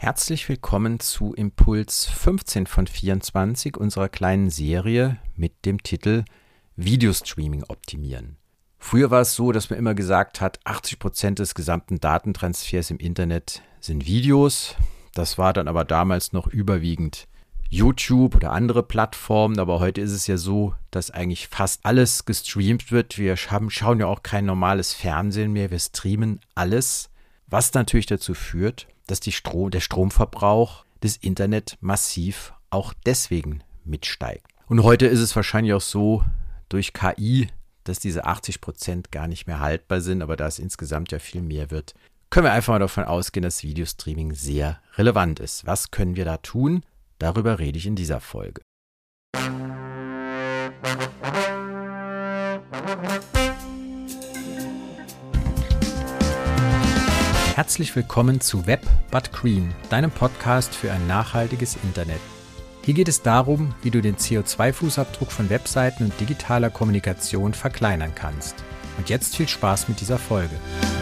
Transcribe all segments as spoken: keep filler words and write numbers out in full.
Herzlich willkommen zu Impuls fünfzehn von vierundzwanzig unserer kleinen Serie mit dem Titel Videostreaming optimieren. Früher war es so, dass man immer gesagt hat, achtzig Prozent des gesamten Datentransfers im Internet sind Videos. Das war dann aber damals noch überwiegend YouTube oder andere Plattformen, aber heute ist es ja so, dass eigentlich fast alles gestreamt wird. Wir haben, schauen ja auch kein normales Fernsehen mehr, wir streamen alles, was natürlich dazu führt, dass die Strom, der Stromverbrauch des Internet massiv auch deswegen mitsteigt. Und heute ist es wahrscheinlich auch so durch K I, dass diese achtzig Prozent gar nicht mehr haltbar sind, aber da es insgesamt ja viel mehr wird, können wir einfach mal davon ausgehen, dass Videostreaming sehr relevant ist. Was können wir da tun? Darüber rede ich in dieser Folge. Herzlich willkommen zu Web but Green, deinem Podcast für ein nachhaltiges Internet. Hier geht es darum, wie du den C O zwei Fußabdruck von Webseiten und digitaler Kommunikation verkleinern kannst. Und jetzt viel Spaß mit dieser Folge.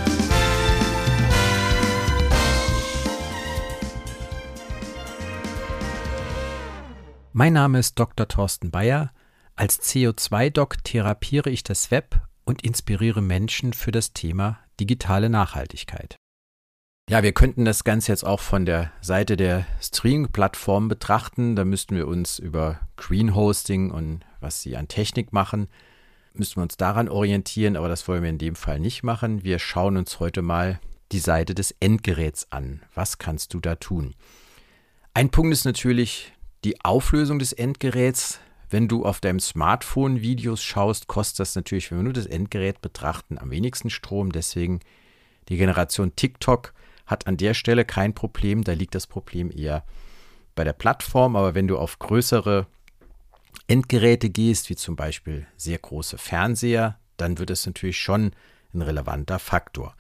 Mein Name ist Doktor Thorsten Bayer. Als C O zwei Doc therapiere ich das Web und inspiriere Menschen für das Thema digitale Nachhaltigkeit. Ja, wir könnten das Ganze jetzt auch von der Seite der Streaming-Plattform betrachten. Da müssten wir uns über Green Hosting und was sie an Technik machen, müssten wir uns daran orientieren, aber das wollen wir in dem Fall nicht machen. Wir schauen uns heute mal die Seite des Endgeräts an. Was kannst du da tun? Ein Punkt ist natürlich die Auflösung des Endgeräts. Wenn du auf deinem Smartphone Videos schaust, kostet das natürlich, wenn wir nur das Endgerät betrachten, am wenigsten Strom. Deswegen die Generation TikTok hat an der Stelle kein Problem, da liegt das Problem eher bei der Plattform. Aber wenn du auf größere Endgeräte gehst, wie zum Beispiel sehr große Fernseher, dann wird es natürlich schon ein relevanter Faktor.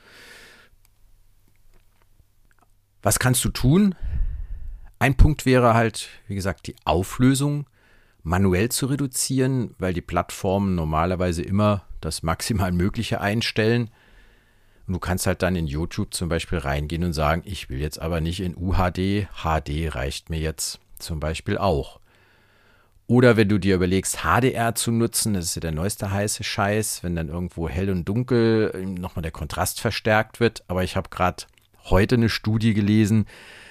Was kannst du tun? Ein Punkt wäre halt, wie gesagt, die Auflösung manuell zu reduzieren, weil die Plattformen normalerweise immer das maximal Mögliche einstellen. Und du kannst halt dann in YouTube zum Beispiel reingehen und sagen, ich will jetzt aber nicht in U H D, H D reicht mir jetzt zum Beispiel auch. Oder wenn du dir überlegst, H D R zu nutzen, das ist ja der neueste heiße Scheiß, wenn dann irgendwo hell und dunkel nochmal der Kontrast verstärkt wird. Aber ich habe gerade heute eine Studie gelesen,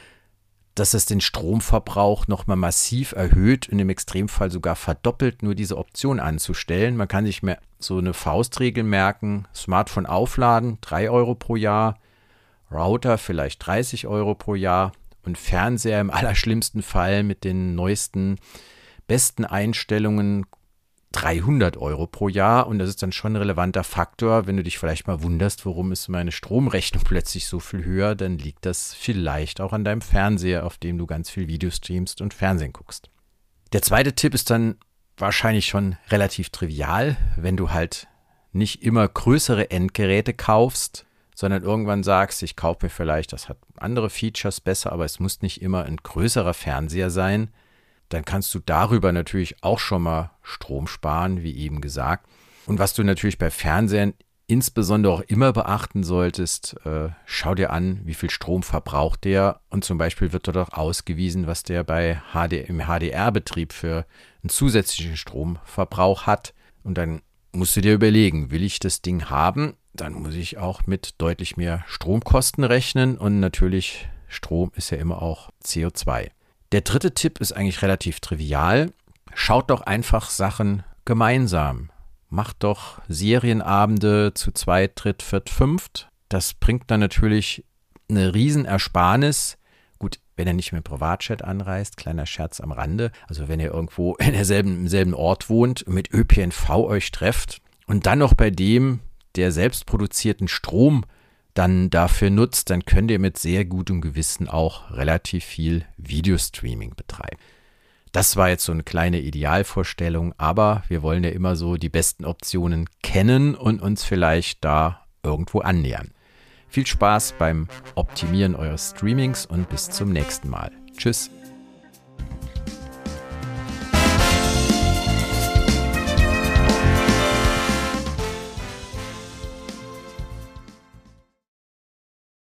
dass es den Stromverbrauch nochmal massiv erhöht, und im Extremfall sogar verdoppelt, nur diese Option anzustellen. Man kann sich mehr so eine Faustregel merken: Smartphone aufladen, drei Euro pro Jahr, Router vielleicht dreißig Euro pro Jahr und Fernseher im allerschlimmsten Fall mit den neuesten, besten Einstellungen dreihundert Euro pro Jahr. Und das ist dann schon ein relevanter Faktor. Wenn du dich vielleicht mal wunderst, warum ist meine Stromrechnung plötzlich so viel höher, dann liegt das vielleicht auch an deinem Fernseher, auf dem du ganz viel Video streamst und Fernsehen guckst. Der zweite Tipp ist dann wahrscheinlich schon relativ trivial, wenn du halt nicht immer größere Endgeräte kaufst, sondern irgendwann sagst, ich kaufe mir vielleicht, das hat andere Features besser, aber es muss nicht immer ein größerer Fernseher sein. Dann kannst du darüber natürlich auch schon mal Strom sparen, wie eben gesagt. Und was du natürlich bei Fernsehen insbesondere auch immer beachten solltest, äh, schau dir an, wie viel Strom verbraucht der. Und zum Beispiel wird dort auch ausgewiesen, was der bei H D, im H D R-Betrieb für einen zusätzlichen Stromverbrauch hat. Und dann musst du dir überlegen, will ich das Ding haben? Dann muss ich auch mit deutlich mehr Stromkosten rechnen. Und natürlich, Strom ist ja immer auch C O zwei. Der dritte Tipp ist eigentlich relativ trivial. Schaut doch einfach Sachen gemeinsam. Macht doch Serienabende zu zweit, dritt, viert, fünft. Das bringt dann natürlich eine Riesenersparnis. Gut, wenn ihr nicht mit dem Privatjet anreist, kleiner Scherz am Rande. Also wenn ihr irgendwo in derselben, im selben Ort wohnt und mit Ö P N V euch trefft und dann noch bei dem der selbst produzierten Strom dann dafür nutzt, dann könnt ihr mit sehr gutem Gewissen auch relativ viel Videostreaming betreiben. Das war jetzt so eine kleine Idealvorstellung, aber wir wollen ja immer so die besten Optionen kennen und uns vielleicht da irgendwo annähern. Viel Spaß beim Optimieren eures Streamings und bis zum nächsten Mal. Tschüss.